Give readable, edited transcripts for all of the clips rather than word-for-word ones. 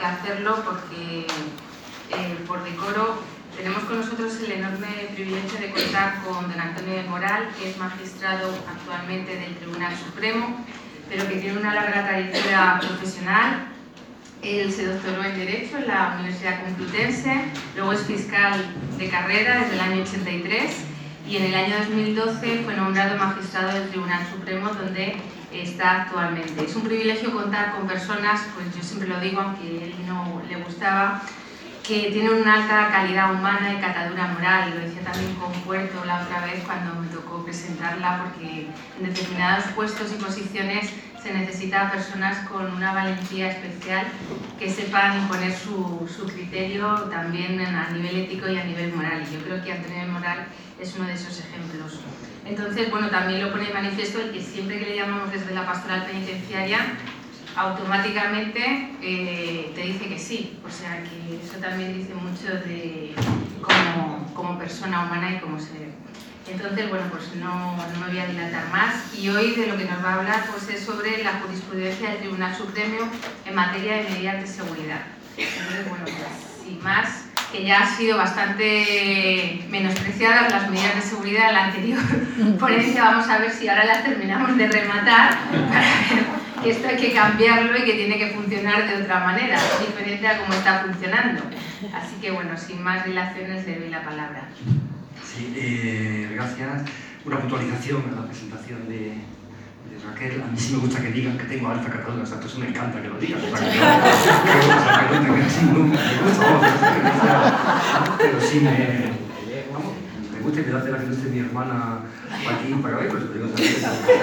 que hacerlo porque por decoro tenemos con nosotros el enorme privilegio de contar con don Antonio del Moral, que es magistrado actualmente del Tribunal Supremo, pero que tiene una larga trayectoria profesional. Él se doctoró en Derecho en la Universidad Complutense, luego es fiscal de carrera desde el año 83 y en el año 2012 fue nombrado magistrado del Tribunal Supremo, donde está actualmente. Es un privilegio contar con personas, pues yo siempre lo digo, aunque a él no le gustaba, que tienen una alta calidad humana y catadura moral. Lo decía también con Puerto la otra vez cuando me tocó presentarla, porque en determinados puestos y posiciones se necesita personas con una valentía especial que sepan imponer su criterio también a nivel ético y a nivel moral. Y yo creo que Antonio del Moral es uno de esos ejemplos. Entonces, bueno, también lo pone de manifiesto el que siempre que le llamamos desde la pastoral penitenciaria, automáticamente te dice que sí. O sea que eso también dice mucho de como persona humana y como ser. Entonces, bueno, pues no me voy a dilatar más, y hoy de lo que nos va a hablar pues es sobre la jurisprudencia del Tribunal Supremo en materia de medidas de seguridad. Entonces, bueno, pues sin más, que ya han sido bastante menospreciadas las medidas de seguridad en la anterior ponencia, vamos a ver si ahora las terminamos de rematar para ver que esto hay que cambiarlo y que tiene que funcionar de otra manera, diferente a cómo está funcionando. Así que, bueno, sin más dilaciones le doy la palabra. Sí, gracias. Una puntualización a la presentación de Raquel. A mí sí me gusta que digan que tengo alta catadura, o sea, eso me encanta que lo digan. O sea, que así, no me gusta, pero sí me gusta que date la que no esté mi hermana aquí para ver, pues lo digo también.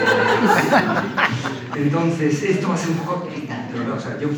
Entonces, esto va a ser un poco, de verdad, o sea, yo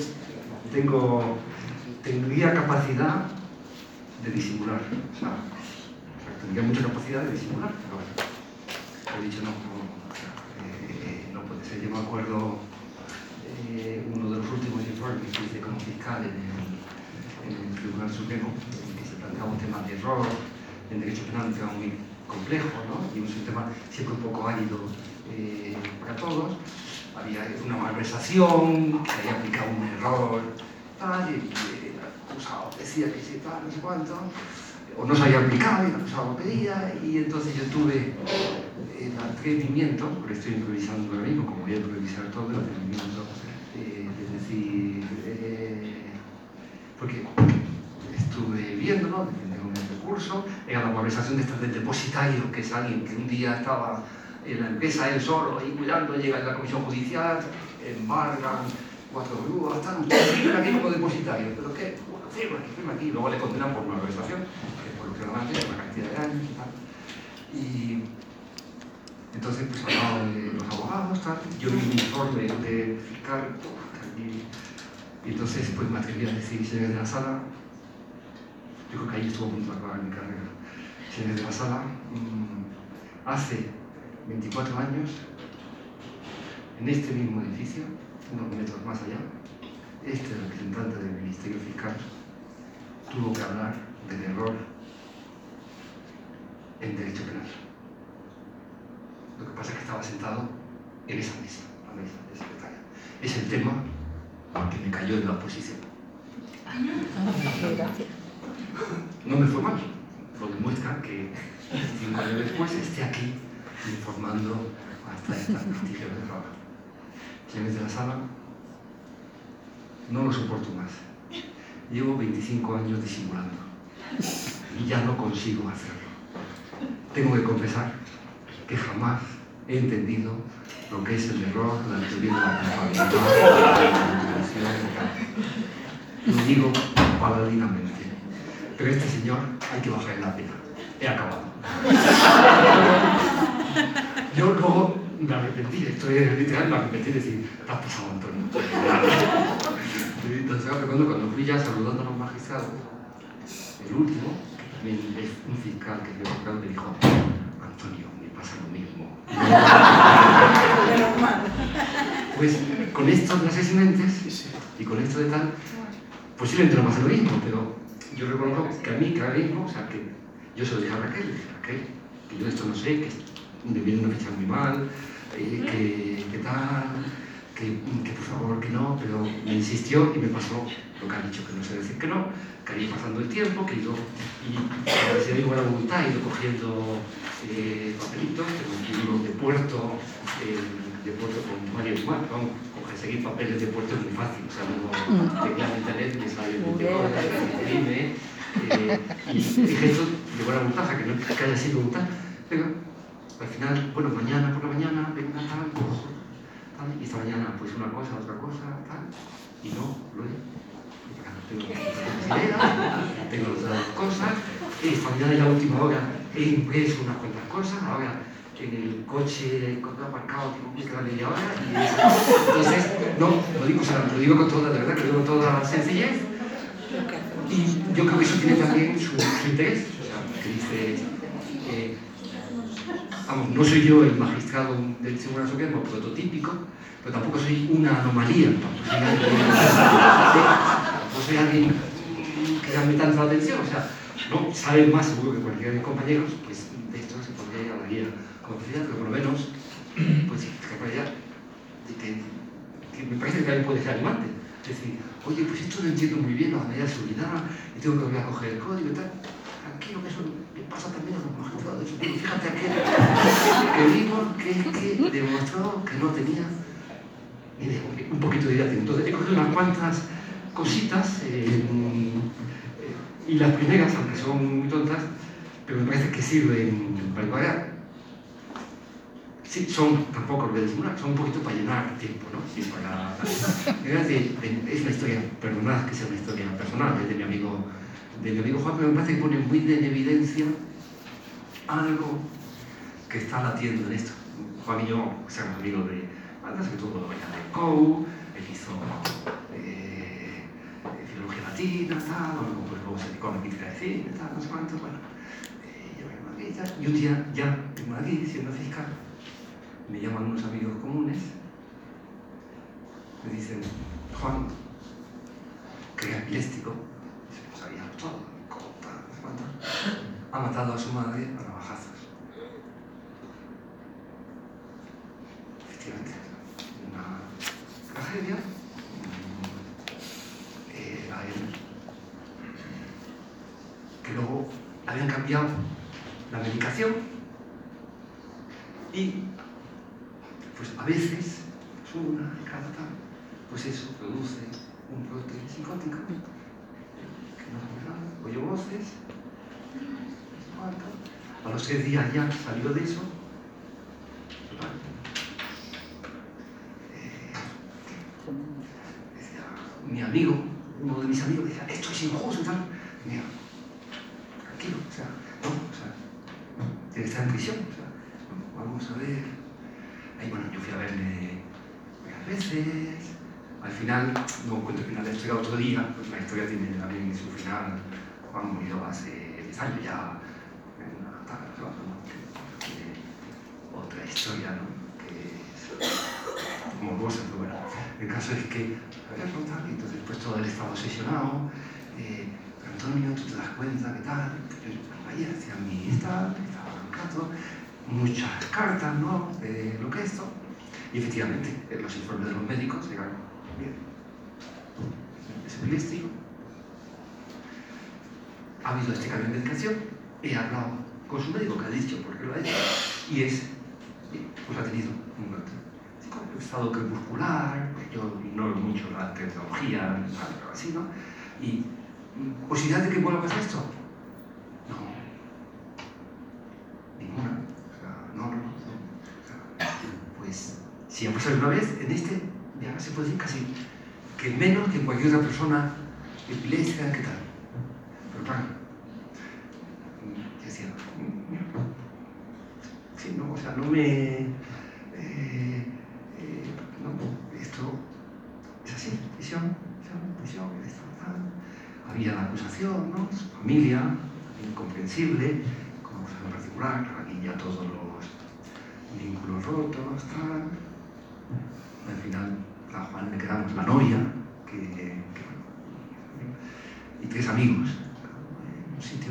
tendría capacidad de disimular, o sea, tendría mucha capacidad de disimular, pero bueno, he dicho no puede ser. Yo me acuerdo uno de los últimos informes que hice como fiscal en el Tribunal Supremo, en que se planteaba un tema de error en derecho penal, un tema muy complejo, ¿no? Y un sistema siempre un poco árido para todos. Había una malversación, que había aplicado un error, tal, y el acusado decía que sí, tal, no sé cuánto, o no se había aplicado y el acusado lo pedía, y entonces yo tuve el atrevimiento, porque estoy improvisando ahora mismo, como voy a improvisar todo, el atrevimiento de decir, porque estuve viendo, ¿no?, defendiendo un recurso, era la malversación de este del depositario, que es alguien que un día estaba en la empresa él solo, ahí cuidando, llega a la comisión judicial, embargan 4 grúas, tal, usted firma aquí como depositario, pero ¿qué? Bueno, firma aquí, luego le condenan por malversación, que por lo que normalmente es una cantidad de años y tal. Y entonces, pues hablaban de los abogados, tal, yo vi un informe de fiscal, y entonces pues me atreví a decir, señores de la sala, yo creo que ahí estuvo a punto de acabar mi carrera, señores de la sala, hace 24 años, en este mismo edificio, unos metros más allá, este representante del Ministerio Fiscal tuvo que hablar del error en derecho penal. Lo que pasa es que estaba sentado en esa mesa, la mesa de secretaria. Es el tema que me cayó en la oposición. No me fue mal, lo demuestra que 5 años después esté aquí informando hasta estas noticias de trabajo. Señores de la sala, no lo soporto más. Llevo 25 años disimulando y ya no consigo hacerlo. Tengo que confesar que jamás he entendido lo que es el error, la teoría de la culpabilidad, la intención, lo digo paladinamente. Pero este señor hay que bajarle la pena. He acabado. Yo luego me arrepentí, literal me arrepentí de decir, te has pasado, Antonio. Entonces cuando fui ya saludando a los magistrados, el último, que también es un fiscal que es abogado, me dijo, Antonio, me pasa lo mismo. Pues con esto de las eximentes y con esto de tal, posiblemente no pasa lo mismo, pero yo reconozco que a mí cada mismo, o sea, que yo se lo dije a Raquel, que yo esto no sé, que me viene una fecha muy mal, que tal, que por favor que no, pero me insistió y me pasó lo que han dicho, que no sé decir que no, que ha ido pasando el tiempo, que he ido, y a veces de buena voluntad, he ido cogiendo papelitos, tengo un libro de puerto con varios más, vamos, conseguir papeles de puerto es muy fácil, o sea, uno teclea en internet y me sale el video, me imprime, y dije esto de buena voluntad, que no que haya sido voluntad, pero al final, bueno, mañana por la mañana, venga, tal, cojo, tal, y esta mañana pues una cosa, otra cosa, tal, y no, lo he. Tengo ideas, tengo otras cosas, esta mañana ya a última hora he impreso unas cuantas cosas, ahora en el coche cuando he aparcado tengo que quedar media hora y entonces, no, lo digo, o sea, lo digo con toda, de verdad que lo digo con toda sencillez, y yo creo que eso tiene también su interés, o sea, que dice, vamos, no soy yo el magistrado del Tribunal Supremo prototípico, pero tampoco soy una anomalía, no soy alguien que llame tanto la atención, o sea, no sabe más seguro que cualquiera de mis compañeros, pues de esto se podría hablar con facilidad, pero por lo menos, pues capacidad de que me parece que también puede ser animante. Es decir, oye, pues esto lo entiendo muy bien, la medida de seguridad, y tengo que volver a coger el código y tal. Tranquilo, que eso le pasa también a los magistrados de Supremo. Fíjate aquel que vimos que demostró que no tenía ni idea, un poquito de idea. Entonces he cogido unas cuantas cositas, y las primeras, aunque son muy tontas, pero me parece que sirven para variar. Sí, son, tampoco lo voy a disimular, son un poquito para llenar tiempo, ¿no? Sí, para... Es una historia, perdonad que sea una historia personal, es de mi amigo Juan, pero me parece que pone muy en evidencia algo que está latiendo en esto. Juan y yo somos amigos de antes que todo venía de COU, él hizo filología latina, tal, luego se dedicó a la crítica de cine, tal, no sé cuánto, bueno, yo vengo aquí y tal, y un día ya vengo aquí siendo fiscal, me llaman unos amigos comunes, me dicen, Juan, que era epiléptico, lo sabíamos todo, tal, no sé cuánto, ha matado a su madre a navajazos. Efectivamente, una tragedia, a él, que luego habían cambiado la medicación y pues a veces, pues una de cada tal, pues eso produce un brote psicótico que no sabe nada, oye voces, a los 6 días ya salió de eso. Mi amigo, uno de mis amigos, decía, esto es injusto y tal. Mira, tranquilo, o sea, no, o sea, tiene que estar en prisión, o sea, no, vamos a ver. Ahí, bueno, yo fui a verle varias veces. Al final, no cuento el final de la historia otro día, pues la historia tiene también su final. Juan murió hace 10 años ya, en una tarde, ¿no? Otra historia, ¿no? Que es morbosa, pero bueno. El caso es que había preguntado y entonces pues todo él estaba obsesionado. Antonio, tú te das cuenta que tal, ayer hacía mi estaba un rato, muchas cartas, ¿no? De lo que es esto. Y efectivamente, los informes de los médicos eran, bien, es epiléptico. Ha habido este cambio de medicación, he hablado con su médico que ha dicho por qué lo ha hecho, y es, pues ha tenido un estado crepuscular, pues yo ignoro mucho la tecnología, algo así, ¿no? Y ¿posibilidad de que vuelva a pasar esto? No. Ninguna. O sea, no. O sea, pues, si ha pasado una vez, en este ya se puede decir casi que menos que en cualquier otra persona epiléptica, ¿qué tal? Pero claro, yo decía, sí, no, o sea, no me... no, esto es así, prisión, esto, tal. Había la acusación, ¿no? Su familia, incomprensible, como acusación particular, aquí ya todos los vínculos rotos, tal. Al final, a Juan le quedamos la novia, que bueno, y 3 amigos en un sitio.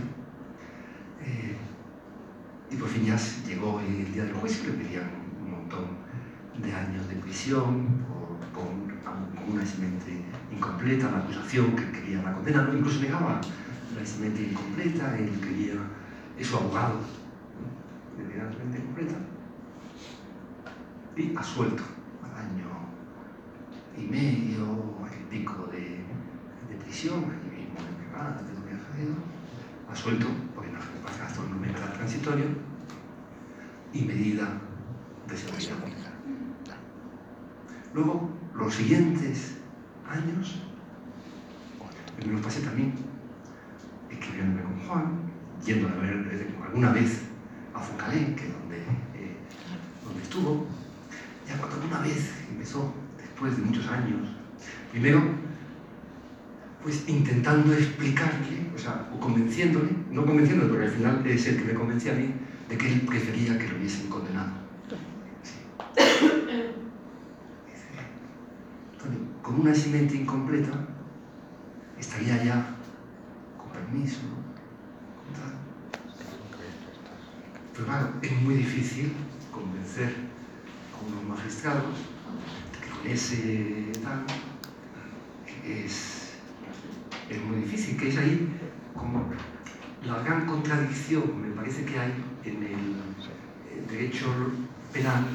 Y por fin ya llegó el día del juicio, le pedían un montón de años de prisión por una eximente incompleta, la acusación que quería la condena, ¿no? Incluso negaba la eximente incompleta, él quería, es su abogado, ¿no? Le negaba la eximente incompleta, y absuelto al año y medio, año y pico de prisión, año mismo de Granada, de lo que ha salido, absuelto, porque no gastó un medida transitorio y medida de seguridad pública. Luego, los siguientes años, me los pasé también escribiéndome con Juan, yendo a ver alguna vez a Focalén, que es donde estuvo. Ya cuando alguna vez empezó, después de muchos años, primero, pues intentando explicarle, o convenciéndole, no convenciéndole, porque al final es el que me convencía a mí, de que él prefería que lo hubiesen condenado. Sí. Antonio, con una eximente incompleta, estaría ya, con permiso, con tal. Pero claro, es muy difícil convencer a unos magistrados que con ese tal, es muy difícil, que es ahí como la gran contradicción, me parece que hay en el derecho penal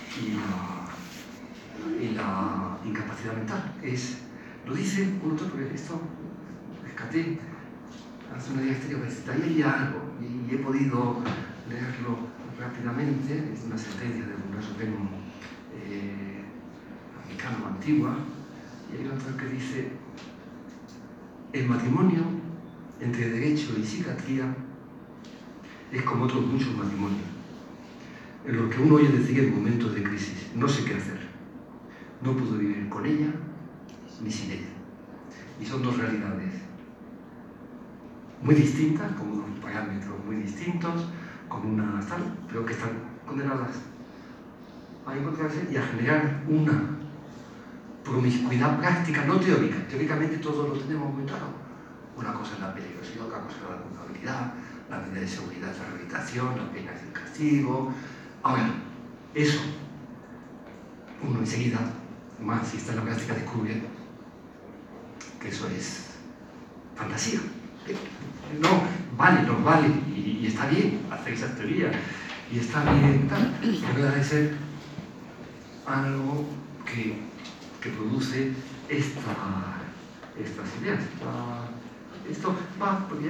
y la incapacidad mental. Lo dice un autor, porque esto rescaté hace una diatriba, ahí había algo, y he podido leerlo rápidamente, es una sentencia del Tribunal Supremo americano antigua, y hay otro que dice: el matrimonio entre derecho y psiquiatría es como otros muchos matrimonios, en los que uno oye decir en momentos de crisis: no sé qué hacer, no puedo vivir con ella ni sin ella. Y son dos realidades muy distintas, con unos parámetros muy distintos, con unas tal, pero que están condenadas a encontrarse y a generar una promiscuidad práctica, no teórica. Teóricamente todos lo tenemos muy claro. Una cosa es la peligrosidad, otra cosa es la culpabilidad, la medida de seguridad es la rehabilitación, la pena es el castigo. Ahora, eso, uno enseguida, más si está en la práctica, descubre que eso es fantasía. No, vale, nos vale, y está bien hacer esas teorías, y está bien tal, pero debe ser algo que produce estas ideas. Esto va por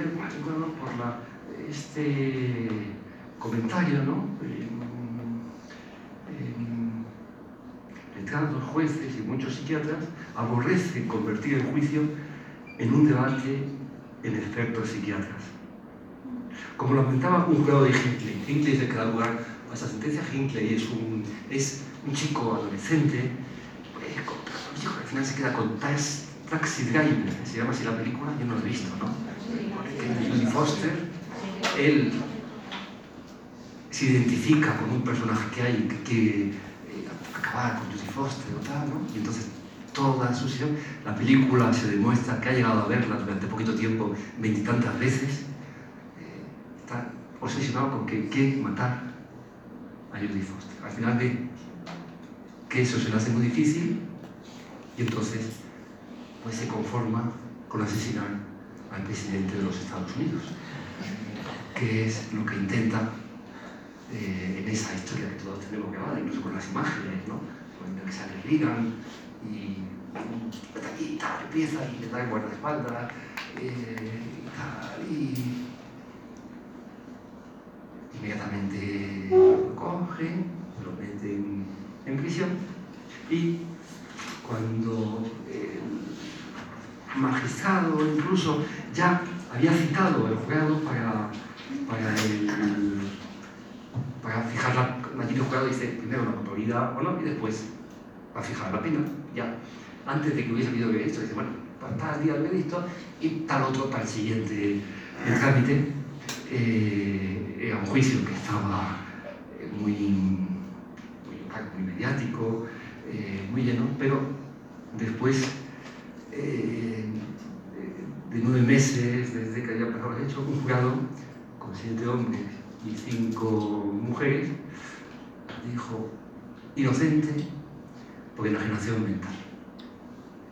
este comentario, ¿no? Letrados, jueces y muchos psiquiatras aborrecen convertir el juicio en un debate en expertos psiquiatras. Como lo comentaba un jurado de Hinckley. Hinckley es el que da lugar a esa sentencia. Hinckley es un chico adolescente, pues, al final se queda con Taxi Driver, se llama así la película, yo no lo he visto, ¿no? Jodie Foster, él se identifica con un personaje que hay que quiere acabar con Jodie Foster o tal, ¿no? Y entonces toda su situación, la película se demuestra que ha llegado a verla durante poquito tiempo, 20 y tantas veces, está obsesionado con que quiere matar a Jodie Foster. Al final ve que eso se le hace muy difícil y entonces pues se conforma con asesinar al presidente de los Estados Unidos, que es lo que intenta en esa historia que todos tenemos grabada, incluso con las imágenes, ¿no? Cuando que sale Reagan y aquí tal, empieza y le da el guardaespaldas y inmediatamente lo cogen, lo meten en prisión y cuando el magistrado incluso ya había citado el jurado para fijar allí el jurado dice primero la culpabilidad o no y después para fijar la pena, ya antes de que hubiese habido veredicto, dice bueno, para tal día el veredicto y tal otro para el siguiente trámite. Era un juicio que estaba muy mediático, muy lleno, pero después de 9 meses desde que había pasado el hecho, un jurado con 7 hombres y 5 mujeres dijo inocente por enajenación mental.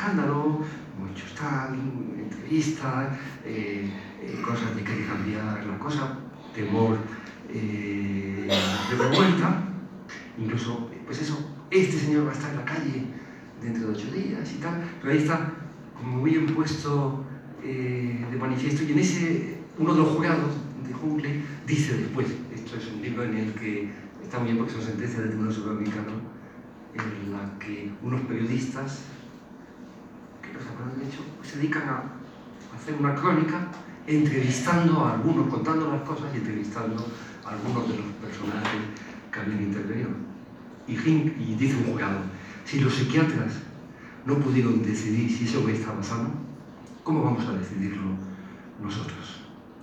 escándalo, muchos tal, entrevistas, cosas de que hay que cambiar la cosa, temor de revuelta, incluso, pues eso, este señor va a estar en la calle dentro de 8 días y tal, pero ahí está como muy bien puesto de manifiesto, y en ese, uno de los jurados de Jungle dice después, esto es un libro en el que está muy bien porque son sentencias del Tribunal Sudamericano, en la que unos periodistas que no saben de hecho se dedican a hacer una crónica entrevistando a algunos, contando las cosas y entrevistando a algunos de los personajes que habían intervenido. Y dice un jurado, si los psiquiatras no pudieron decidir si ese hombre estaba sano, ¿cómo vamos a decidirlo nosotros?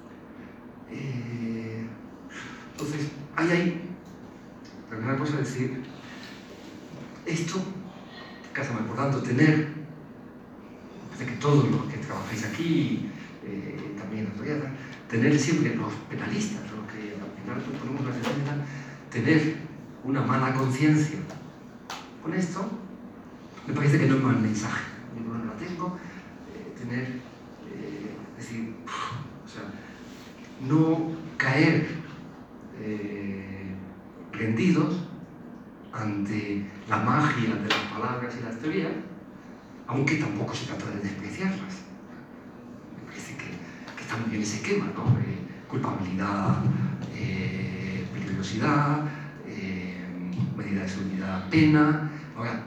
Entonces, hay la primera cosa es decir, esto, cásame, por tanto, tener, de que todos los que trabajáis aquí, también en la teoría, tener siempre los penalistas, los que al final ponemos una sentencia, tener una mala conciencia con esto, me parece que no es mal mensaje. Yo no la tengo, tener, decir, o sea, no caer rendidos ante la magia de las palabras y las teorías, aunque tampoco se trata de despreciarlas. Me parece que está muy bien ese esquema, ¿no? Culpabilidad, peligrosidad, medida de seguridad, pena. Ahora,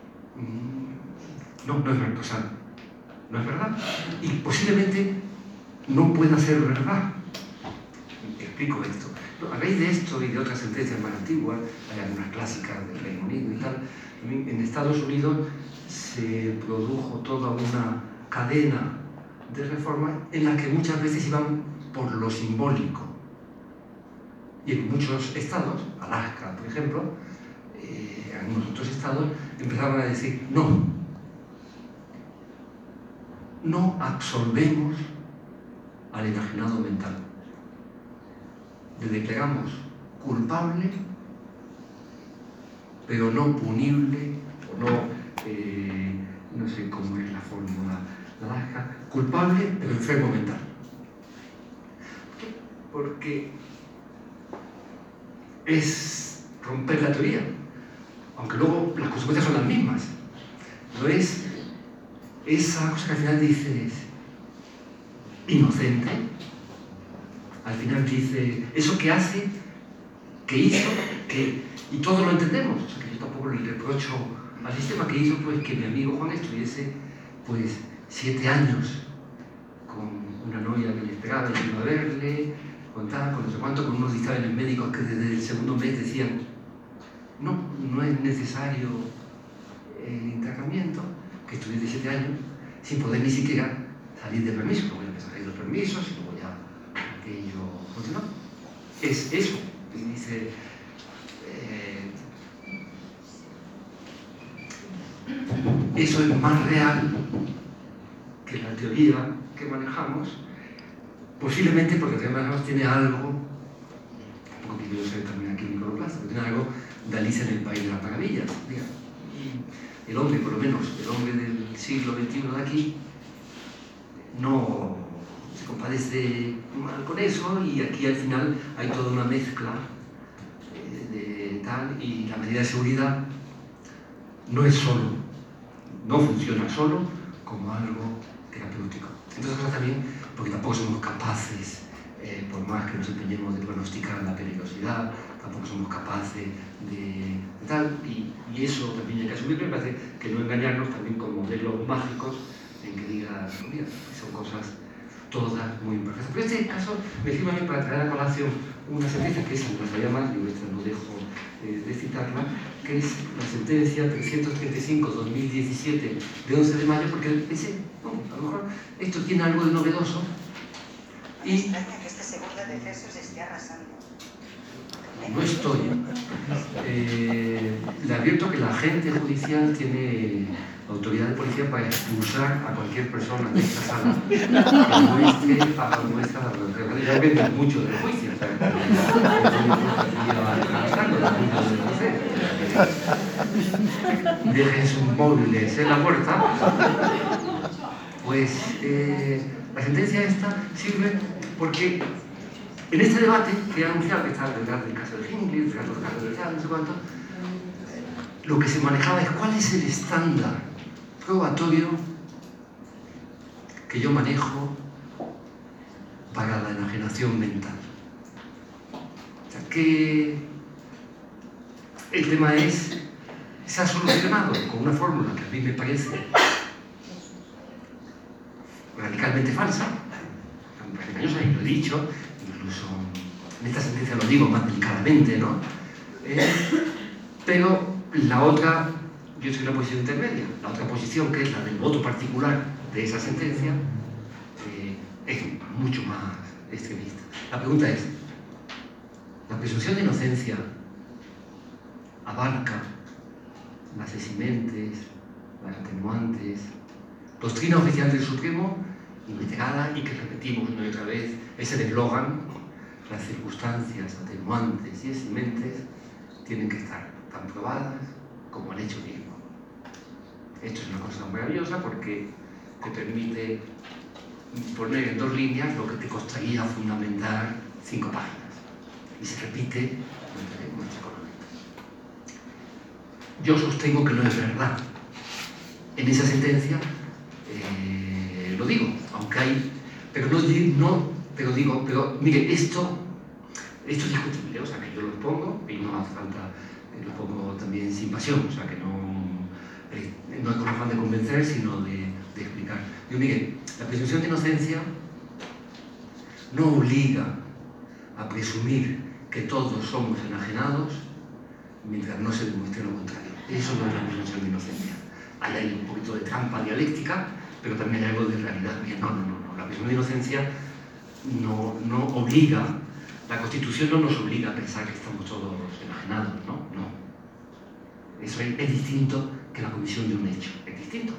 no es verdad, o sea, no es verdad. Y posiblemente no pueda ser verdad. Explico esto. A raíz de esto y de otras sentencias más antiguas, hay algunas clásicas del Reino Unido y tal, en Estados Unidos se produjo toda una cadena de reformas en las que muchas veces iban por lo simbólico. Y en muchos estados, Alaska por ejemplo, en algunos otros estados, empezaron a decir no absolvemos al enajenado mental. Le declaramos culpable, pero no punible, o no sé cómo es la fórmula naranja, culpable, pero enfermo mental. Porque es romper la teoría, aunque luego las consecuencias son las mismas. No es esa cosa que al final dices inocente. Al final dice, eso que hace, que hizo, y todos lo entendemos. O sea, que yo tampoco le reprocho al sistema que hizo, pues que mi amigo Juan estuviese, pues, 7 años con una novia que le esperaba y iba a verle, con no sé cuánto, con unos dictámenes médicos que desde el segundo mes decían, no es necesario el tratamiento, que estuviese 7 años, sin poder ni siquiera salir de permiso. Luego ya empezó a salir los permisos y luego ya aquello funcionó. Es eso. Y dice, eso es más real que la teoría que manejamos, posiblemente porque la teoría que manejamos tiene algo, porque quiero ser también aquí iconoclasta, tiene algo de Alicia en el País de las Maravillas. Y el hombre, por lo menos, el hombre del siglo XXI de aquí, no se compadece mal con eso, y aquí al final hay toda una mezcla de tal, y la medida de seguridad no es solo, no funciona solo como algo terapéutico. Entonces también porque tampoco somos capaces, por más que nos empeñemos de pronosticar la peligrosidad, tampoco somos capaces de tal, y eso también hay que asumirlo. Me parece que no engañarnos también con modelos mágicos en que digas, mira, son cosas todas muy imperfectas. Pero en este caso me sirve a mí para traer a colación una sentencia que esa no la sabía más, yo esta no dejo de citarla, que es la sentencia 335-2017 de 11 de mayo, porque pensé, a lo mejor esto tiene algo de novedoso. Me extraña que este segundo de Jesús esté arrasando. No estoy. Le advierto que la agente judicial tiene autoridad de policía para expulsar a cualquier persona de esta sala que muestre a muestra ya depende mucho del juicio. O sea, dejen sus móviles en la puerta, pues la sentencia esta sirve porque en este debate que he anunciado, que está detrás del caso de Hinckley, detrás del caso de Chad, no sé cuánto, lo que se manejaba es cuál es el estándar probatorio que yo manejo para la enajenación mental. O sea, que el tema se ha solucionado con una fórmula que a mí me parece radicalmente falsa, me parece engañosa, y lo he dicho, incluso en esta sentencia lo digo más delicadamente, ¿no? Pero la otra, yo estoy en una posición intermedia, la otra posición, que es la del voto particular de esa sentencia, es mucho más extremista. La pregunta es, ¿la presunción de inocencia abarca las eximentes, las atenuantes, doctrina oficial del Supremo, investigada y que repetimos una y otra vez, es el eslogan, las circunstancias atenuantes y eximentes tienen que estar tan probadas como el hecho mismo? Esto es una cosa maravillosa porque te permite poner en 2 líneas lo que te costaría fundamentar 5 páginas. Y se repite en nuestra economía. Yo sostengo que no es verdad. En esa sentencia lo digo, aunque hay... Pero mire, esto es discutible, o sea, que yo lo expongo y no hace falta, lo pongo también sin pasión, o sea, que no es con afán de convencer, sino de explicar. Yo, mire, la presunción de inocencia no obliga a presumir que todos somos enajenados mientras no se demuestre lo contrario. Eso no es la presunción de inocencia. Ahí hay un poquito de trampa dialéctica, pero también hay algo de realidad. No. La presunción de inocencia no obliga, la Constitución no nos obliga a pensar que estamos todos enajenados, no. Eso es distinto que la comisión de un hecho, es distinto.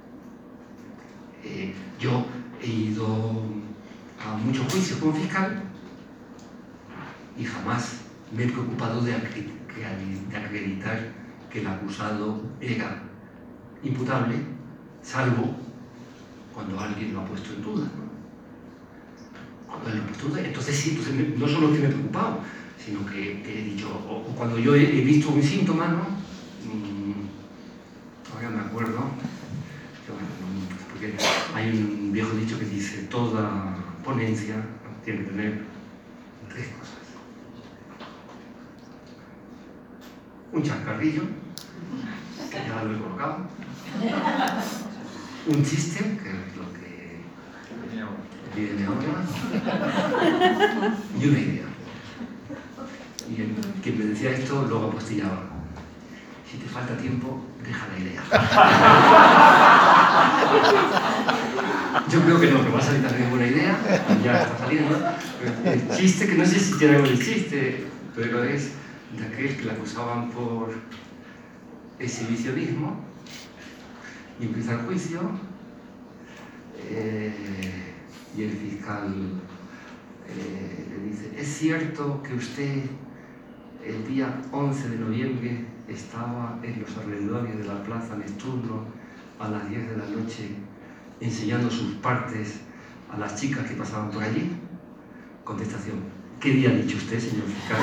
Yo he ido a muchos juicios como fiscal y jamás me he preocupado de acreditar que el acusado era imputable, salvo cuando alguien lo ha puesto en duda, ¿no? Cuando él lo ha puesto en duda, entonces sí, no solo que me he preocupado, sino que he dicho, o cuando yo he visto un síntoma, ¿no? Ahora me acuerdo, porque hay un viejo dicho que dice, toda ponencia tiene que tener 3 cosas. Un chascarrillo, que ya lo he colocado. Un chiste, que es lo que viene ahora. Y una idea. Y quien me decía esto luego apostillaba. Si te falta tiempo, deja la idea. Yo creo que no, que va a salir también buena idea. Ya está saliendo. El chiste, que no sé si tiene algo de chiste, pero es de aquel que la acusaban por exhibicionismo y empieza el juicio y el fiscal le dice: ¿es cierto que usted el día 11 de noviembre estaba en los alrededores de la plaza Neptuno a las 10 de la noche enseñando sus partes a las chicas que pasaban por allí? Contestación: ¿qué día ha dicho usted, señor fiscal?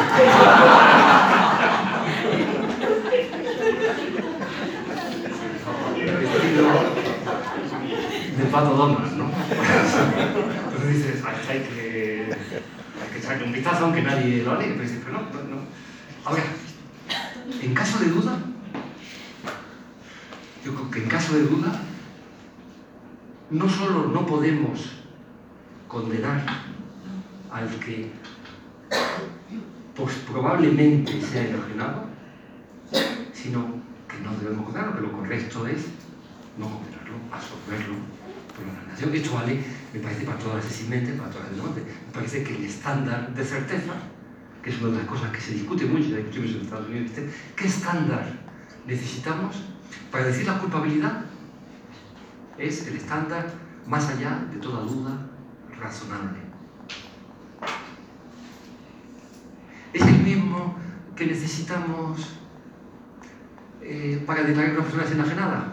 Vestido de Pato Donald, ¿no? Entonces dices, hay que echarle un vistazo aunque nadie lo alegue, pero dices, pero no. Ahora, en caso de duda, yo creo que en caso de duda, no solo no podemos condenar al que pues probablemente sea enajenado, sino que no debemos condenarlo, que lo correcto es no condenarlo, absorberlo por la enajenación. Esto vale, me parece, para todas las eximentes, para todas las demandas. Me parece que el estándar de certeza, que es una de las cosas que se discute mucho, la discutimos en Estados Unidos, ¿qué estándar necesitamos para decir la culpabilidad? Es el estándar más allá de toda duda razonable. Es el mismo que necesitamos para declarar que una persona es enajenada?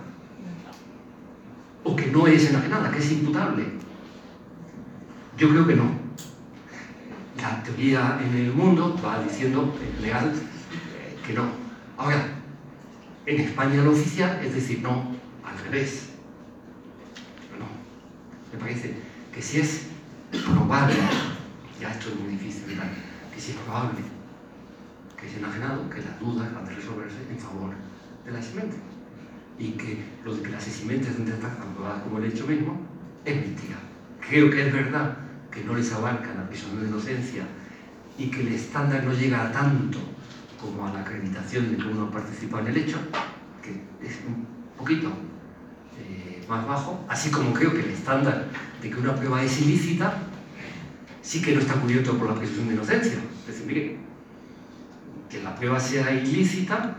¿O que no es enajenada, que es imputable? Yo creo que no. La teoría en el mundo va diciendo, en legal, que no. Ahora, en España lo oficial es decir, no, al revés. No. Me parece que si es probable, ya esto es muy difícil, ¿verdad? Que si es probable que es enajenado, que las dudas han de resolverse en favor de la eximente. Y que lo de que las eximentes deben estar tan probadas como el hecho mismo es mentira. Creo que es verdad que no les abarca la presunción de inocencia y que el estándar no llega a tanto como a la acreditación de que uno participa en el hecho, que es un poquito más bajo, así como creo que el estándar de que una prueba es ilícita sí que no está cubierto por la presunción de inocencia. Es decir, mire, que la prueba sea ilícita,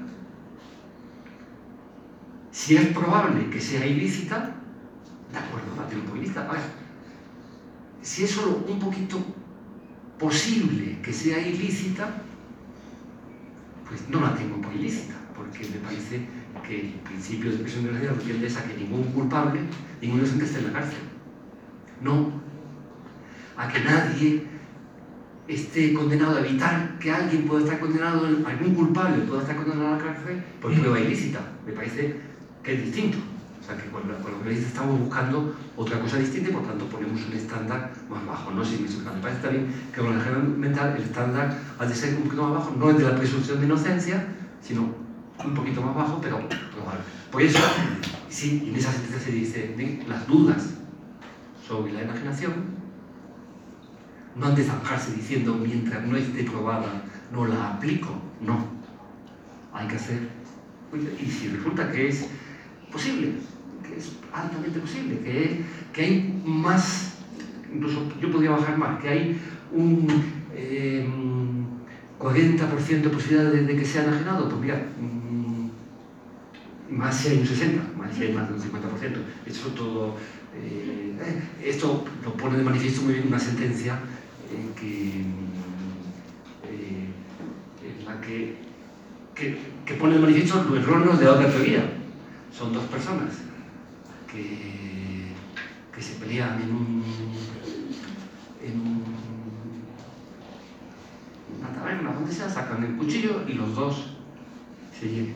si es probable que sea ilícita, de acuerdo, la tengo por ilícita. Ahora, si es solo un poquito posible que sea ilícita, pues no la tengo por ilícita, porque me parece que el principio de presunción de inocencia tiende a que ningún culpable, ningún inocente esté en la cárcel. No a que nadie esté condenado, a evitar que alguien pueda estar condenado, algún culpable pueda estar condenado a la cárcel por prueba ilícita. Me parece que es distinto. O sea, que con lo que me dice estamos buscando otra cosa distinta y por tanto ponemos un estándar más bajo. No sé si me parece también que con la regla mental el estándar ha de ser un poquito más bajo, no es de la presunción de inocencia, sino un poquito más bajo, pero probable. Por eso, sí, en esa sentencia se dice las dudas sobre la enajenación no han de zanjarse diciendo mientras no esté probada no la aplico. No. Hay que hacer. Y si resulta que es posible, que es altamente posible, que hay más, incluso yo podría bajar más, que hay un 40% de posibilidad de que sea enajenado, pues mira, más si hay un 60%, más si hay más de un 50%. Eso todo, esto lo pone de manifiesto muy bien una sentencia en la que pone de manifiesto lo erróneo de la otra teoría. Son dos personas que se pelean en una taberna, donde sea, sacan el cuchillo y los dos se hieren.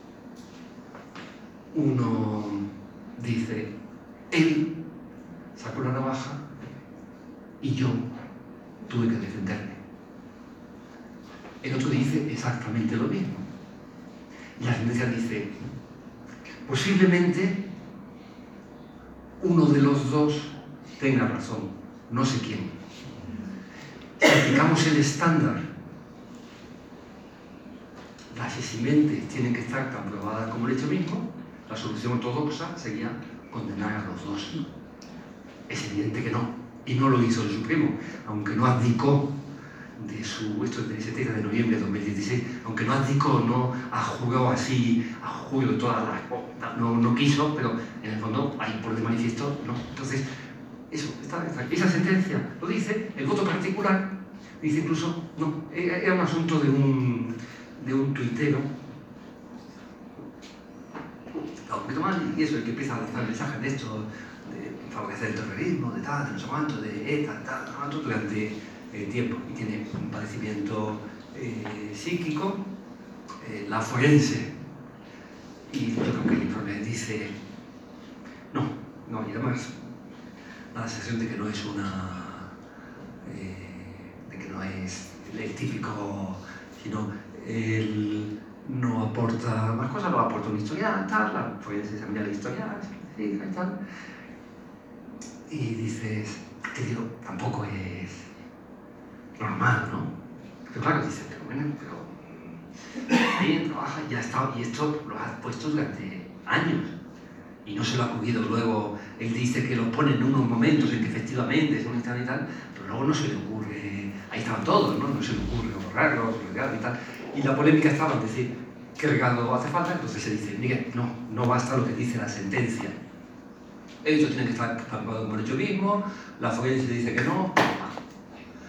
Uno dice, él sacó la navaja y yo tuve que defenderme. El otro dice exactamente lo mismo. Y la sentencia dice, posiblemente uno de los dos tenga razón, no sé quién. Si aplicamos el estándar, las eximentes tienen que estar tan probadas como el hecho mismo, la solución ortodoxa sería condenar a los dos. Es evidente que no, y no lo hizo el Supremo, aunque no abdicó de su, esto es del 7 de noviembre de 2016, aunque no abdicó, no juró así, juró todas las, no quiso, pero en el fondo hay por de manifiesto, no. Entonces, eso, esa sentencia lo dice, el voto particular dice incluso, no, era un asunto de un tuitero, un poquito mal, y eso, el que empieza a lanzar mensajes de esto, de favorecer el terrorismo, de tal, de no sé cuánto, de ETA, tal, no sé cuánto, durante tiempo, y tiene un padecimiento psíquico, la forense, y yo creo que el informe dice, no, y además, la sensación de que no es de que no es el típico, sino él no aporta más cosas, no aporta un historial, tal, la forense examina el historial, sí, tal, y dices, te digo, tampoco es normal, ¿no? Pero claro, dices, pero bueno, alguien trabaja y ya está, y esto lo has puesto durante años y no se lo ha ocurrido luego. Él dice que lo pone en unos momentos en que efectivamente es un instante y tal, pero luego no se le ocurre, ahí estaban todos, ¿no? No se le ocurre borrarlos, regarlo y tal. Y la polémica estaba en decir qué regalo hace falta, entonces se dice, Miguel, no basta lo que dice la sentencia. Ellos tienen que estar calculados como el hecho mismo, la forense dice que no.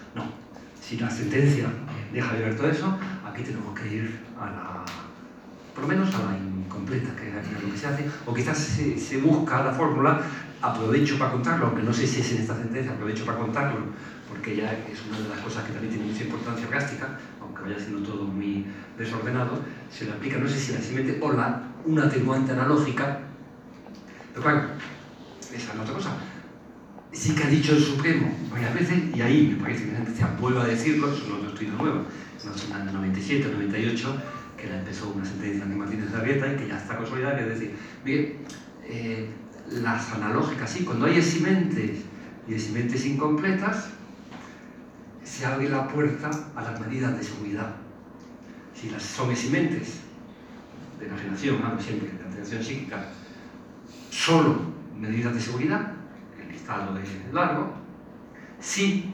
Si la sentencia deja de ver todo eso, aquí tenemos que ir a la por lo menos a la incompleta, que es lo que se hace, o quizás se busca la fórmula, aprovecho para contarlo, aunque no sé si es en esta sentencia, aprovecho para contarlo, porque ya es una de las cosas que también tiene mucha importancia práctica, aunque vaya siendo todo muy desordenado, se le aplica, no sé si la simiente o una atenuante analógica, pero claro, esa es otra cosa. Sí que ha dicho el Supremo varias veces, y ahí me parece que la sentencia vuelve a decirlo, eso no es un estudio nuevo, es una semana de 97, 98, que la empezó una sentencia de Martínez Arrieta y que ya está consolidada, que es decir, bien, las analógicas, sí, cuando hay eximentes y eximentes incompletas, se abre la puerta a las medidas de seguridad. Si las son eximentes de enajenación, hablo siempre de atención psíquica, solo medidas de seguridad, el listado es largo, si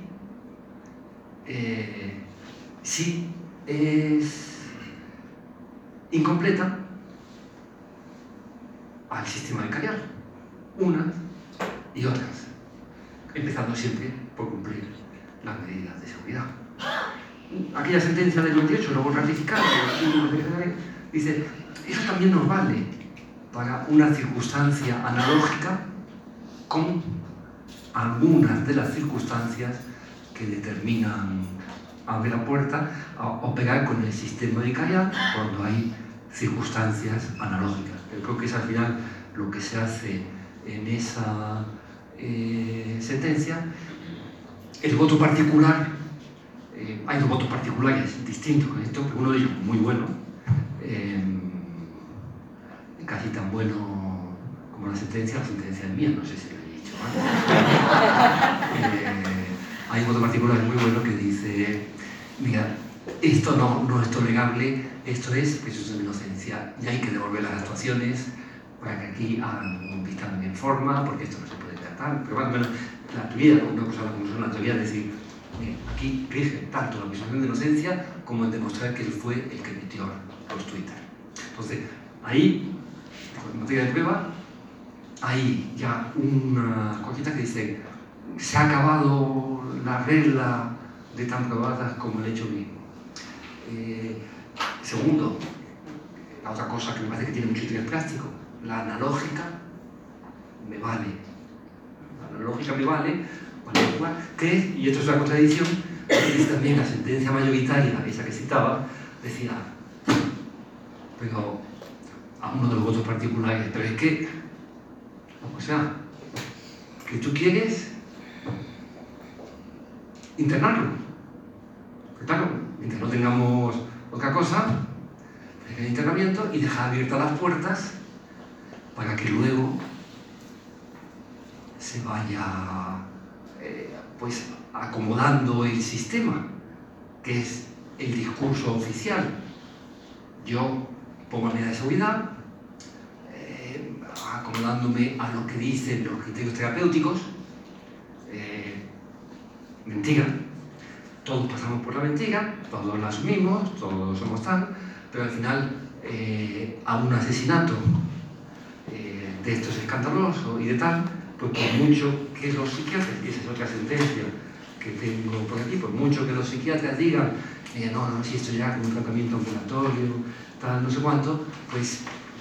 es incompleta al sistema de Callar, unas y otras, empezando siempre por cumplir las medidas de seguridad. Aquella sentencia del 98, luego ratificada, dice, eso también nos vale para una circunstancia analógica con algunas de las circunstancias que determinan abrir la puerta a operar con el sistema de Callar cuando hay circunstancias analógicas. Yo creo que es al final lo que se hace en esa sentencia. El voto particular, hay dos votos particulares distintos con esto, pero uno de ellos muy bueno, casi tan bueno como la sentencia es mía, no sé si lo he dicho antes. Hay un voto particular muy bueno que dice, mira, esto no es tolerable, esto es presunción de inocencia y hay que devolver las actuaciones para que aquí hagan un dictamen en forma, porque esto no se puede tratar. Pero bueno, la teoría, una cosa como son la teoría, es decir, aquí rige tanto la presunción de inocencia como el demostrar que él fue el que emitió los Twitter. Entonces, ahí, en materia de prueba, hay ya una cosita que dice, se ha acabado la regla de tan probadas como el hecho mismo. Segundo, la otra cosa que me parece que tiene mucho interés práctico, la analógica me vale. La analógica me vale, que, y esto es una contradicción, porque también la sentencia mayoritaria, esa que citaba, decía, pero a uno de los votos particulares, pero es que, o sea, que tú quieres internarlo. Pero claro, mientras no tengamos otra cosa, el internamiento y dejar abiertas las puertas para que luego se vaya pues acomodando el sistema, que es el discurso oficial. Yo pongo medidas de seguridad, acomodándome a lo que dicen los criterios terapéuticos. Mentira. Todos pasamos por la mentira, todos la asumimos, todos somos tal, pero al final a un asesinato de estos escandalosos y de tal, pues por mucho que los psiquiatras, y esa es otra sentencia que tengo por aquí, por mucho que los psiquiatras digan no, si esto ya con un tratamiento ambulatorio, tal, no sé cuánto, pues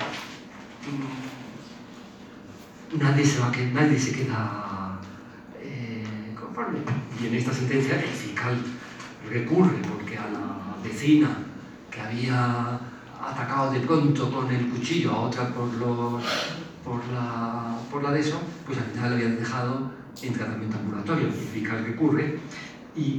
nadie se queda conforme. Y en esta sentencia el fiscal recurre porque a la vecina que había atacado de pronto con el cuchillo a otra por la de eso, pues al final le habían dejado en tratamiento ambulatorio. El fiscal recurre y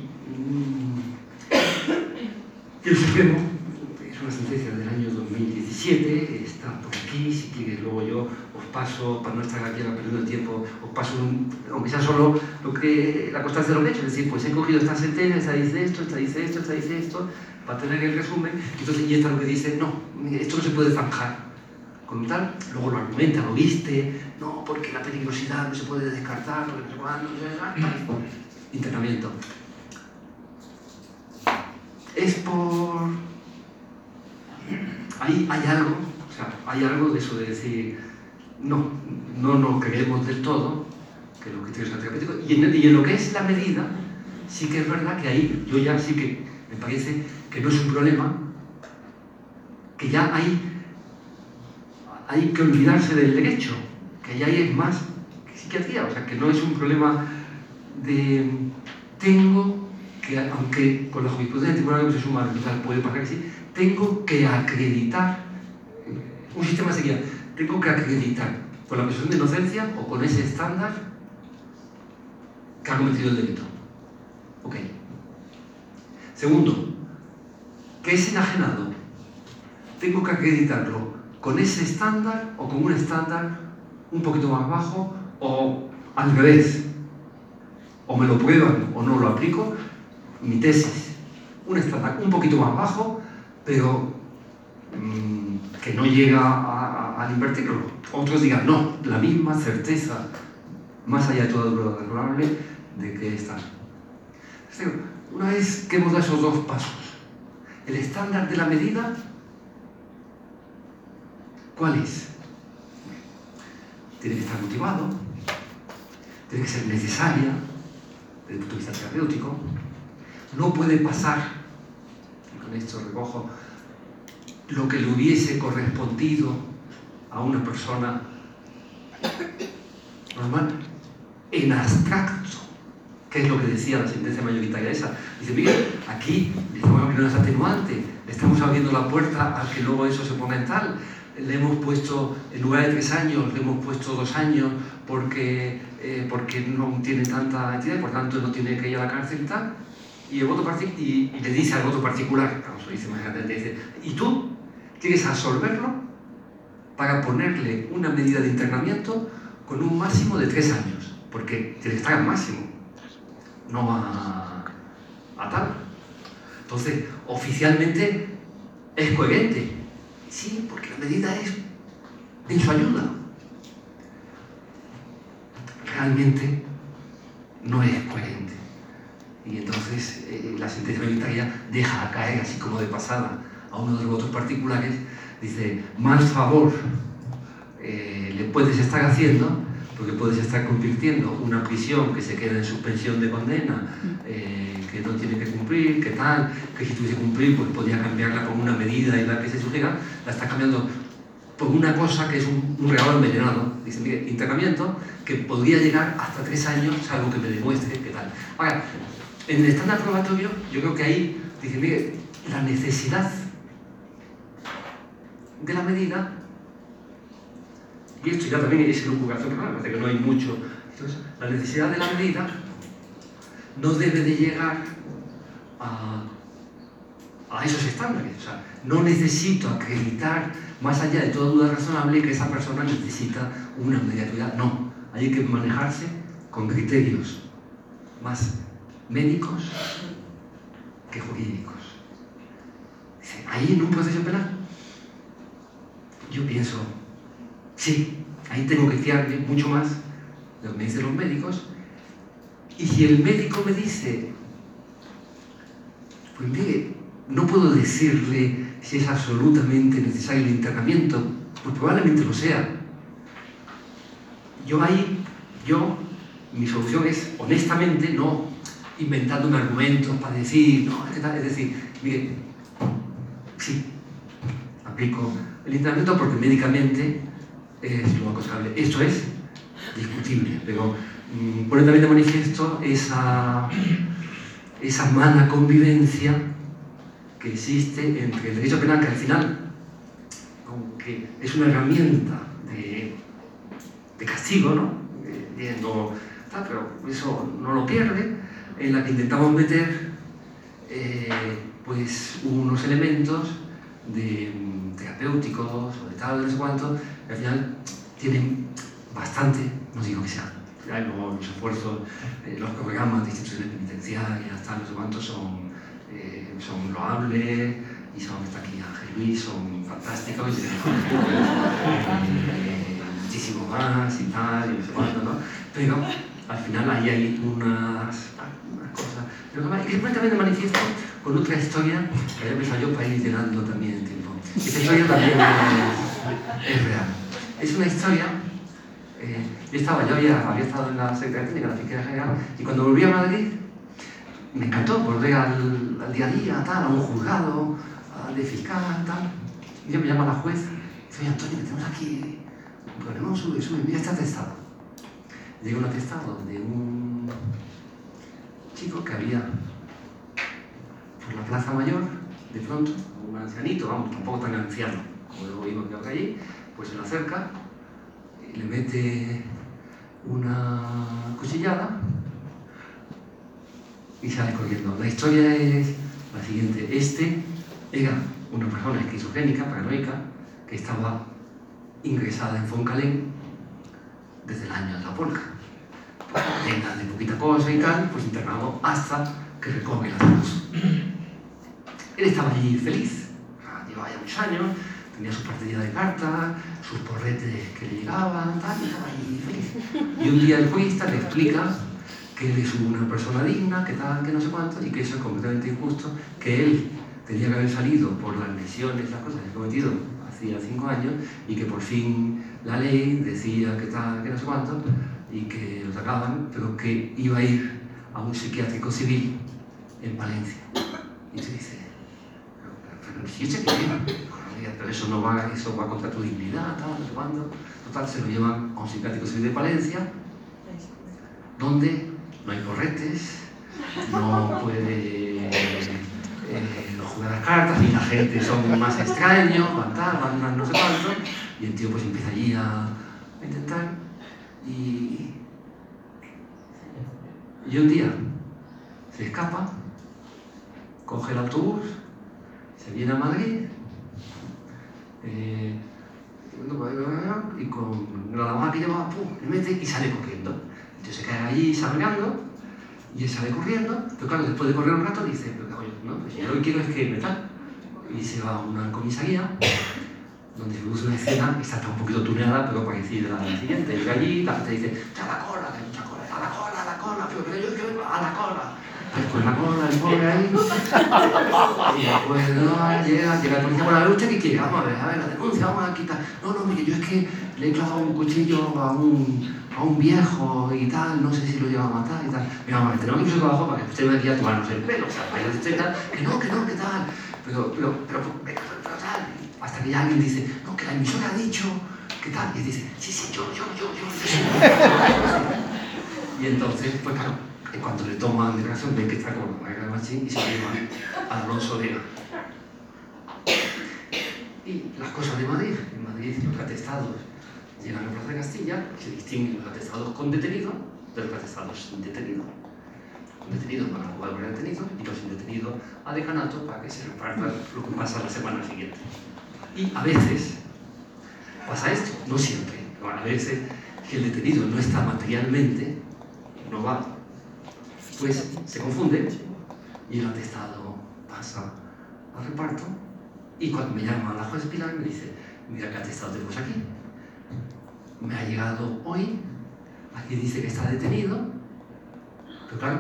el Supremo, es una sentencia del año 2017, está por aquí, si quieres luego yo os paso, para no estar aquí perdiendo el tiempo, os paso aunque sea solo la constancia de lo que he hecho, es decir, pues he cogido esta sentencia, esta dice esto, esta dice esto, esta dice esto, para tener el resumen, entonces, y esta es lo que dice, no, esto no se puede zanjar, con tal, luego lo argumenta, lo viste, no, porque la peligrosidad no se puede descartar, porque no sé cuándo, internamiento. Es por... Ahí hay algo, o sea, hay algo de eso de decir, no nos creemos del todo, que lo que tiene es terapéutico, y en lo que es la medida, sí que es verdad que ahí, yo ya sí que me parece que no es un problema, que ya hay hay que olvidarse del derecho, que ahí es más que psiquiatría, o sea, que no es un problema de tengo que, aunque con la jurisprudencia del Tribunal de Derechos Humanos puede pasar que sí, tengo que acreditar, un sistema sería, tengo que acreditar con la presunción de inocencia o con ese estándar que ha cometido el delito. Ok. Segundo, que es enajenado, tengo que acreditarlo con ese estándar o con un estándar un poquito más bajo o al revés. O me lo prueban o no lo aplico. Mi tesis, un estándar un poquito más bajo, pero que no llega al invertirlo. Otros digan, no, la misma certeza, más allá de toda duda razonable, de que está. Una vez que hemos dado esos dos pasos, el estándar de la medida, ¿cuál es? Tiene que estar motivado, tiene que ser necesaria desde el punto de vista terapéutico, no puede pasar, y con esto recojo, lo que le hubiese correspondido a una persona normal, en abstracto, que es lo que decía la sentencia mayoritaria esa. Dice, Miguel, aquí estamos abriendo esa atenuante, le estamos abriendo la puerta a que luego eso se ponga en tal. Le hemos puesto, en lugar de 3 años, le hemos puesto 2 años porque no tiene tanta entidad y por tanto no tiene que ir a la cárcel y tal. Y le dice al voto particular, vamos, lo dice más grande, dice, y tú quieres absolverlo para ponerle una medida de internamiento con un máximo de 3 años, porque tiene que estar al máximo, no a tal. Entonces, oficialmente es coherente. Sí, porque la medida es en su ayuda. Realmente no es coherente. Y entonces la sentencia mayoritaria deja caer así como de pasada a uno de los votos particulares, dice, más favor le puedes estar haciendo, porque puedes estar convirtiendo una prisión que se queda en suspensión de condena, que no tiene que cumplir, que tal, que si tuviese que cumplir pues podría cambiarla por una medida en la que se sujeta, la está cambiando por una cosa que es un regalo envenenado, dice, mire, internamiento que podría llegar hasta 3 años, salvo que me demuestre que tal. Ahora, en el estándar probatorio, yo creo que ahí, dice, mire, la necesidad de la medida, y esto ya también es elucubración, me parece que no hay mucho, entonces, la necesidad de la medida no debe de llegar a esos estándares. O sea, no necesito acreditar más allá de toda duda razonable que esa persona necesita una mediatoridad. No, hay que manejarse con criterios más médicos que jurídicos. Ahí en un proceso penal, yo pienso, sí, ahí tengo que fiarme mucho más de lo que me dicen los médicos. Y si el médico me dice, pues mire, no puedo decirle si es absolutamente necesario el internamiento, pues probablemente lo sea. Mi solución es, honestamente, no inventándome argumentos para decir, no, ¿qué tal? Es decir, mire, sí, aplico el internamiento porque médicamente es lo aconsejable. Esto es discutible, pero pone también de manifiesto esa mala convivencia que existe entre el derecho penal, que al final, aunque es una herramienta de castigo, ¿no? Pero eso no lo pierde, en la que intentamos meter pues unos elementos terapéuticos o de tal, de no sé cuánto, que al final tienen bastante, no digo que sean, luego los esfuerzos, los programas de instituciones penitenciarias, tal, no sé cuántos son loables y está aquí Ángel Luis, son fantásticos y muchísimo más y tal, y no sé cuánto, ¿no? Pero al final ahí hay unas cosas. Pero que pone también de manifiesto con otra historia que había pensado yo para ir llenando también el tiempo. Esta historia también es real. Es una historia. Yo había estado en la Secretaría Técnica de la Fiscalía General y cuando volví a Madrid me encantó volver al día a día, tal, a un juzgado, de fiscal, tal. Y yo me llama la juez, Oye, Antonio, que tenemos aquí un problema, sube, mira este atestado. Llega un atestado de un chico que había por la Plaza Mayor, de pronto, un ancianito, vamos, tampoco tan anciano como lo vimos que allí, pues se lo acerca y le mete una cuchillada y sale corriendo. La historia es la siguiente. Este era una persona esquizofrénica, paranoica, que estaba ingresada en Foncalén desde el año de la polca. Pena de poquita cosa y tal, pues internado hasta que recoge la luz. Él estaba allí feliz, llevaba ya muchos años, tenía su partida de cartas, sus porretes que le llegaban, tal, y estaba allí feliz. Y un día el juez le explica que él es una persona digna, que tal, que no sé cuánto, y que eso es completamente injusto, que él tenía que haber salido por las lesiones, las cosas que ha cometido hacía 5 años, y que por fin la ley decía que tal, que no sé cuánto, y que lo sacaban, pero que iba a ir a un psiquiátrico civil en Valencia. Y se dice, pero si yo sé que pero eso no va, eso va contra tu dignidad, tal, no sé cuándo. Total, se lo llevan a un psiquiátrico civil de Valencia, donde no hay corretes, no puede jugar a las cartas, y la gente son más extraños, van tal, van no sé cuánto, y el tío pues empieza allí a intentar, y un día se escapa, coge el autobús, se viene a Madrid, y con la lavada que lleva, pum, le mete y sale corriendo. Entonces se queda allí sangrando, y él sale corriendo, pero claro, después de correr un rato dice, pero oye, no, pues yo lo que quiero es que me tal. Y se va a una comisaría, donde se produce una escena que está un poquito tuneada, pero parecida a la siguiente. Llega allí, la gente dice, a la cola, que hay mucha cola, a la cola, pero yo quiero a la cola. Pues con la cola, el pobre ahí. Y después no, llega el policía, bueno, a ver, ¿usted qué quiere? Vamos a ver, la denuncia, vamos a quitar. No, mire, yo es que le he clavado un cuchillo a un viejo y tal, no sé si lo lleva a matar y tal. Mira, vamos a ver, tenemos que irse para abajo para que usted me diga tomarnos el pelo, o sea, para ir a tal, que no, que tal. Pero tal. Hasta que ya alguien dice, no, que la emisora ha dicho, que tal. Y dice, sí, yo. Y entonces, pues claro, en cuanto le toman declaración, ven que está con la máquina de machín y se llevan a Alonso Vega. Y las cosas de Madrid. En Madrid los atestados llegan a Plaza de Castilla, se distinguen los atestados con detenido de los atestados sin detenido. Con detenido para jugar con el detenido y los indetenidos a decanato para que se repartan lo que pasa la semana siguiente. Y a veces pasa esto, no siempre, pero a veces que el detenido no está materialmente, no va, pues se confunde y el atestado pasa al reparto, y cuando me llama la juez Pilar me dice, mira qué atestado tenemos aquí, me ha llegado hoy, aquí dice que está detenido, pero claro,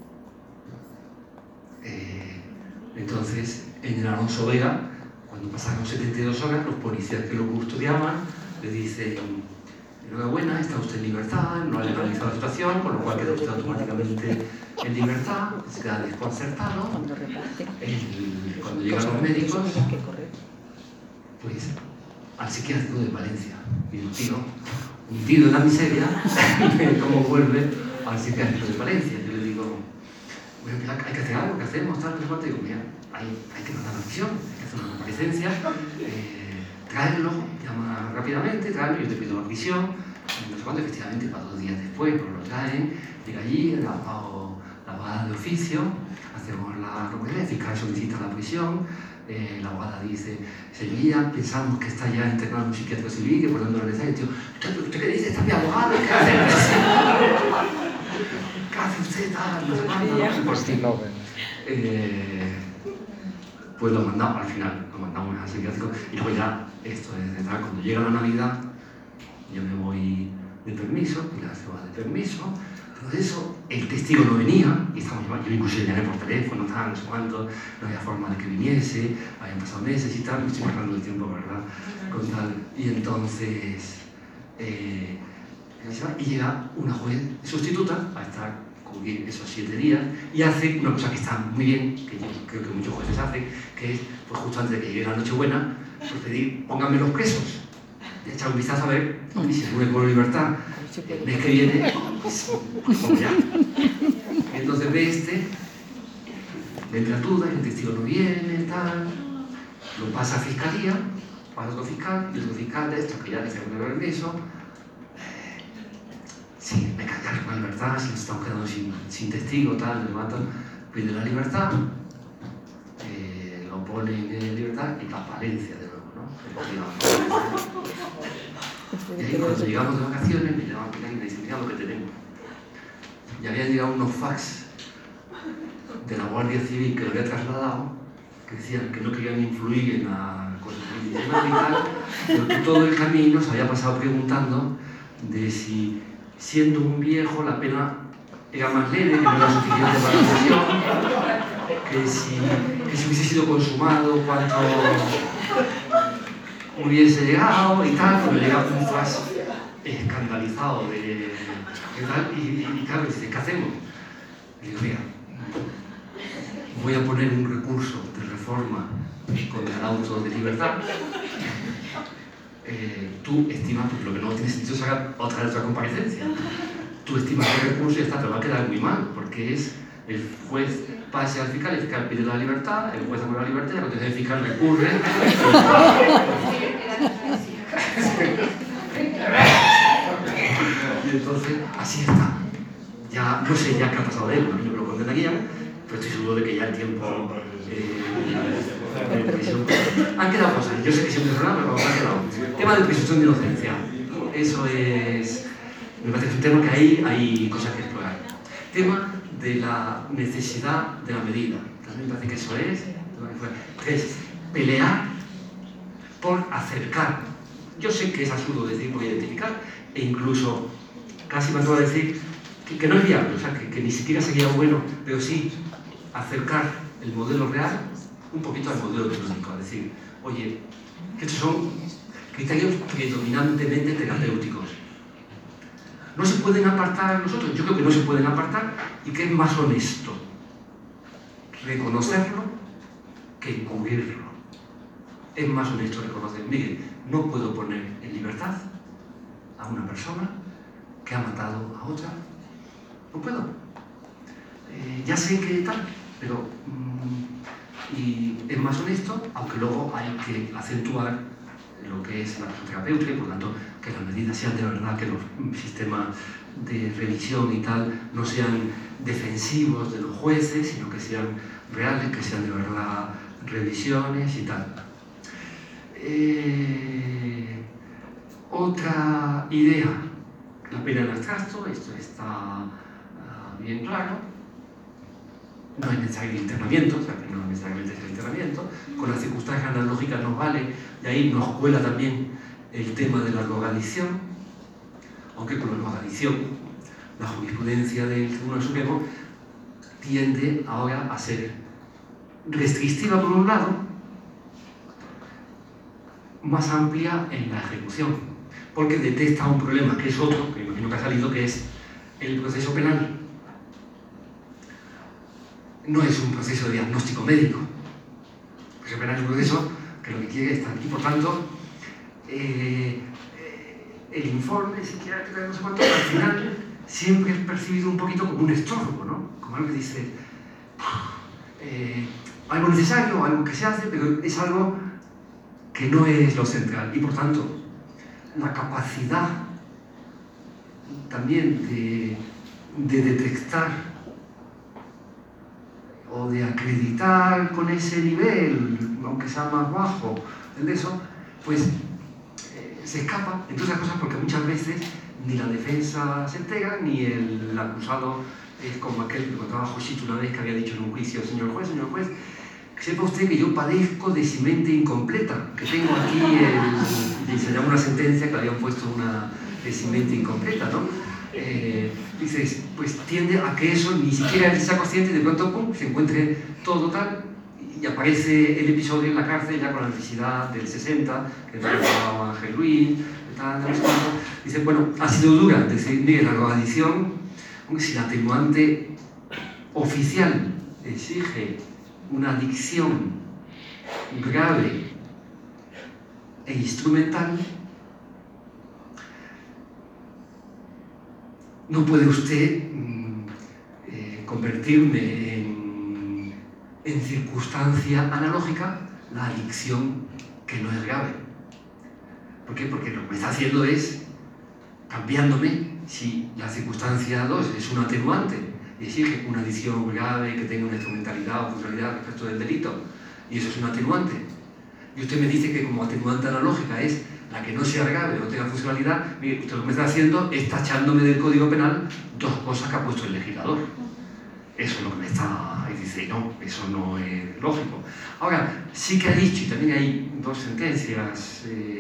entonces en el Alonso Vega, cuando pasaron 72 horas, los policías que lo custodiaban le dicen, enhorabuena, está usted en libertad, no ha legalizado la situación, con lo cual queda usted automáticamente en libertad, se queda desconcertado. Cuando llegan los médicos, pues al psiquiátrico de Valencia, y un tiro en la miseria, cómo vuelve al psiquiátrico de Valencia. Yo le digo, bueno, hay que hacer algo, ¿qué hacemos? Tal, no sé. Digo, mira, hay que mandar la misión, hay que hacer una comparecencia, traerlo, llama rápidamente, traerlo, yo te pido la prisión, no sé cuánto, efectivamente, para 2 días después, pues lo traen, llega allí, la abogada de oficio, hacemos la recogida, el fiscal solicita la prisión, la abogada dice, señoría, pensamos que está ya internado en un psiquiátrico civil, que por tanto no le está, y yo, ¿usted qué dice? Está mi abogado, ¿qué hace? ¿Qué hace usted? Tal, no sé cuánto, por fin. Pues lo mandamos al final, lo mandamos al psiquiátrico, y luego ya, esto es de tal, cuando llega la Navidad, yo me voy de permiso, Pilar se va de permiso, pero de eso el testigo no venía, y estamos yo incluso le llamé por teléfono, tal, no sé cuánto, no había forma de que viniese, habían pasado meses y tal, me estoy marcando el tiempo, ¿verdad? Con tal, y entonces, y llega una juez sustituta a estar cubrir esos 7 días y hace una cosa que está muy bien, que yo creo que muchos jueces hacen, que es, pues justo antes de que llegue la Nochebuena, pues pedir, pónganme los presos. echar un vistazo a ver y si el Coro Libertad el mes que viene, pues ya. Entonces ve le entra duda, el testigo no viene, tal, lo pasa a fiscalía, pasa a otro fiscal, y el otro fiscal de esto, que ya le hace un permiso, sí, me callan con la libertad, si nos estamos quedando sin testigo, tal, le matan, pide la libertad, lo ponen en libertad y va a Valencia de nuevo, ¿no? Y ahí cuando llegamos de vacaciones, me llaman Pilar y me dicen, mira lo que tenemos. Y habían llegado unos fax de la Guardia Civil que lo había trasladado, que decían que no querían influir en la cosa y tal, pero que todo el camino se había pasado preguntando de si, siendo un viejo, la pena era más leve, que no era suficiente para la sesión, que si hubiese sido consumado, cuánto hubiese llegado y tal, cuando llegaba un fax escandalizado de tal, y claro, dice, ¿qué hacemos? Y digo, mira, voy a poner un recurso de reforma contra el auto de libertad. Tú estimas, porque lo que no tiene sentido es sacar otra comparecencia. Tú estimas el recurso y ya está, te va a quedar muy mal, porque es el juez pase al fiscal, el fiscal pide la libertad, el juez da la libertad, y entonces el fiscal recurre. Y entonces, así está. Ya, no sé ya qué ha pasado de él, a mí no me lo condenarían, pero estoy seguro de que ya el tiempo de prisión. Han quedado cosas, yo sé que siempre es verdad, pero han quedado. Tema de presunción de inocencia. Eso es. Me parece que es un tema que hay cosas que explorar. Tema de la necesidad de la medida. También me parece que eso es pelear por acercar. Yo sé que es absurdo decir por identificar, e incluso casi me atrevo a decir que no es viable, o sea, que ni siquiera sería bueno, pero sí acercar el modelo real un poquito al modelo clínico, es decir, oye, que estos son criterios predominantemente terapéuticos. No se pueden apartar nosotros, yo creo que no se pueden apartar, y que es más honesto reconocerlo que encubrirlo. Es más honesto reconocer, mire, no puedo poner en libertad a una persona que ha matado a otra. No puedo. Ya sé que tal, pero y es más honesto, aunque luego hay que acentuar lo que es la acción terapéutica y por tanto que las medidas sean de verdad, que los sistemas de revisión y tal no sean defensivos de los jueces, sino que sean reales, que sean de verdad revisiones y tal. Otra idea, la pena en abstracto, esto está bien claro. No es necesario el internamiento, o sea que no necesariamente es el internamiento. Con las circunstancias analógicas nos vale, y ahí nos cuela también el tema de la drogadicción, aunque con la drogadicción la jurisprudencia del Tribunal Supremo tiende ahora a ser restrictiva por un lado, más amplia en la ejecución, porque detecta un problema que es otro, que imagino que ha salido, que es el proceso penal. No es un proceso de diagnóstico médico. El proceso penal es un proceso que lo que quiere estar aquí. Por tanto, el informe psiquiátrico de no sé cuánto, al final siempre es percibido un poquito como un estorbo, ¿no? Como algo que dice, algo necesario, algo que se hace, pero es algo que no es lo central. Y por tanto, la capacidad también de detectar o de acreditar con ese nivel, aunque sea más bajo, de eso, pues se escapa, entre otras cosas porque muchas veces ni la defensa se entera, ni el acusado es como aquel que contaba Josito una vez que había dicho en un juicio, señor juez, sepa usted que yo padezco de mente incompleta, que tengo aquí y se llama una sentencia que le habían puesto una mente incompleta, ¿no? Dices, pues tiende a que eso ni siquiera él sea consciente y de pronto pum, se encuentre todo tal y aparece el episodio en la cárcel ya con la necesidad del 60 que recordaba Ángel Luis, tal, no sé cuánto. Dice, bueno, ha sido dura, es decir, mire, la drogadicción, si la atenuante oficial exige una adicción grave e instrumental, no puede usted convertirme en circunstancia analógica la adicción que no es grave. ¿Por qué? Porque lo que me está haciendo es cambiándome. Si la circunstancia 2 es un atenuante y exige una adicción grave que tenga una instrumentalidad o funcionalidad respecto del delito, y eso es un atenuante, y usted me dice que como atenuante analógica es la que no sea grave o tenga funcionalidad, mire, usted lo que me está haciendo es tachándome del Código Penal dos cosas que ha puesto el legislador. Eso es lo que me está... Y dice, no, eso no es lógico. Ahora, sí que ha dicho, y también hay dos sentencias,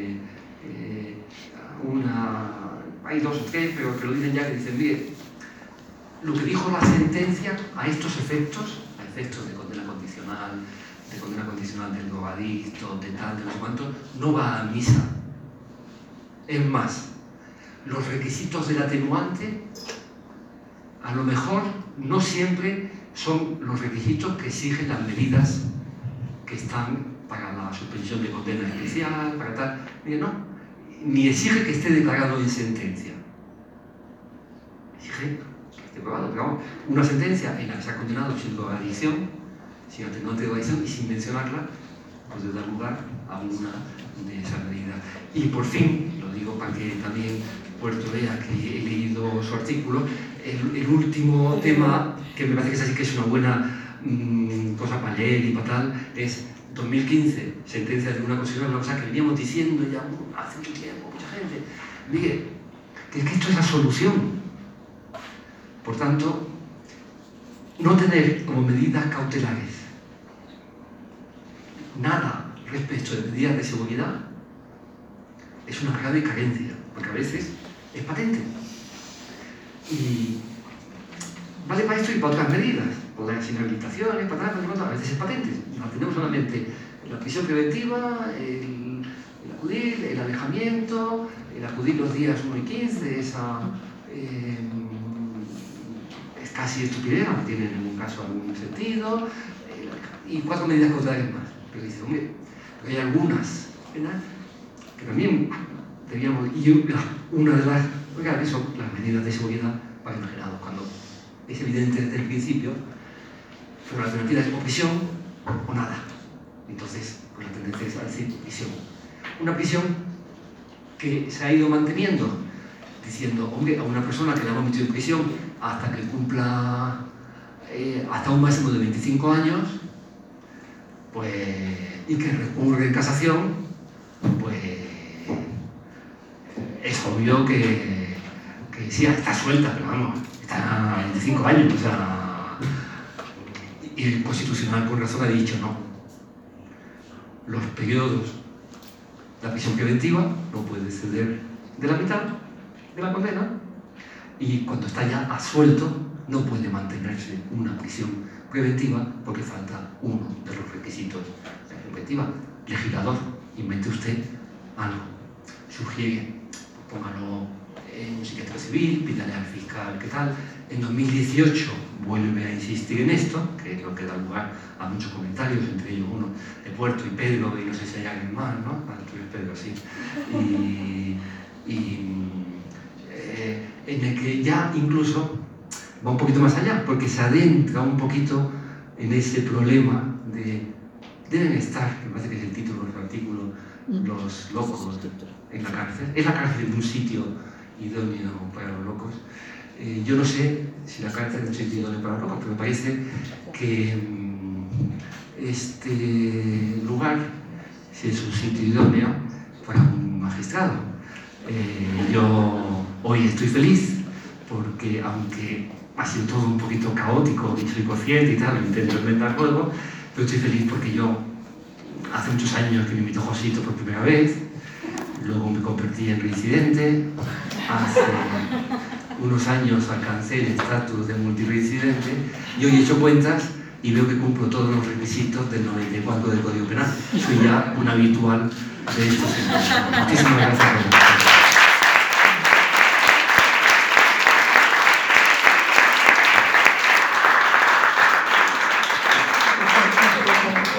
hay dos o tres, pero que lo dicen ya, que dicen, mire, lo que dijo la sentencia a estos efectos, a efectos de condena condicional del drogadicto, de tal, de no sé cuánto, no va a misa. Es más, los requisitos del atenuante a lo mejor no siempre son los requisitos que exigen las medidas que están para la suspensión de condena especial, para tal. Mire, no, ni exige que esté declarado en sentencia. Exige que esté probado. Digamos, una sentencia en la que se ha condenado sin drogadicción, sin atenuante de drogadicción y sin mencionarla, puede dar lugar a una de esas medidas. Y por fin, lo digo para que también Puerto vea que he leído su artículo, el último tema, que me parece que es una buena cosa para leer y para tal, es 2015, sentencia de una constitucional, una cosa que veníamos diciendo ya hace mucho tiempo, mucha gente. Mire, que es que esto es la solución. Por tanto, no tener como medidas cautelares nada respecto de medidas de seguridad es una grave carencia, porque a veces es patente. Y vale para esto y para otras medidas, para las inhabilitaciones, para tal, a veces es patente. No tenemos solamente la prisión preventiva, el acudir, el alejamiento, el acudir los días 1 y 15, esa es casi estupidez, no tiene en ningún caso algún sentido, y 4 medidas cautelares más. Pero dice, hombre, hay algunas, ¿verdad?, que también debíamos, y una de las, porque son las medidas de seguridad para imaginados, cuando es evidente desde el principio, pero la alternativa es o prisión o nada. Entonces, pues la tendencia es a decir prisión. Una prisión que se ha ido manteniendo, diciendo, hombre, a una persona que la hemos metido en prisión hasta que cumpla, hasta un máximo de 25 años, pues, y que recurre en casación, pues es obvio que sí, está suelta, pero vamos, está a 25 años, o sea, y el Constitucional con razón ha dicho no. Los periodos, la prisión preventiva no puede exceder de la mitad de la condena, y cuando está ya absuelto no puede mantenerse una prisión preventiva porque falta uno de los requisitos de la preventiva. Legislador, invente usted algo, sugiere, póngalo en un psiquiatra civil, pídale al fiscal qué tal. En 2018 vuelve a insistir en esto, que es lo que da lugar a muchos comentarios, entre ellos uno de Puerto y Pedro, y no sé si hay alguien más, ¿no? Tú eres Pedro, sí. En el que ya incluso va un poquito más allá, porque se adentra un poquito en ese problema de deben estar, me parece que es el título del artículo, los locos en la cárcel. Es la cárcel un sitio idóneo para los locos. Yo no sé si la cárcel es un sitio idóneo para los locos, pero me parece que este lugar sí es un sitio idóneo para un magistrado. Yo hoy estoy feliz porque, aunque ha sido todo un poquito caótico, y soy consciente y tal, intento inventar juego, pero estoy feliz porque yo hace muchos años que me invitó Josito por primera vez, luego me convertí en reincidente, hace unos años alcancé el estatus de multireincidente y hoy he hecho cuentas y veo que cumplo todos los requisitos del 94 del Código Penal. Soy ya un habitual de estos encuentros. Muchísimas gracias por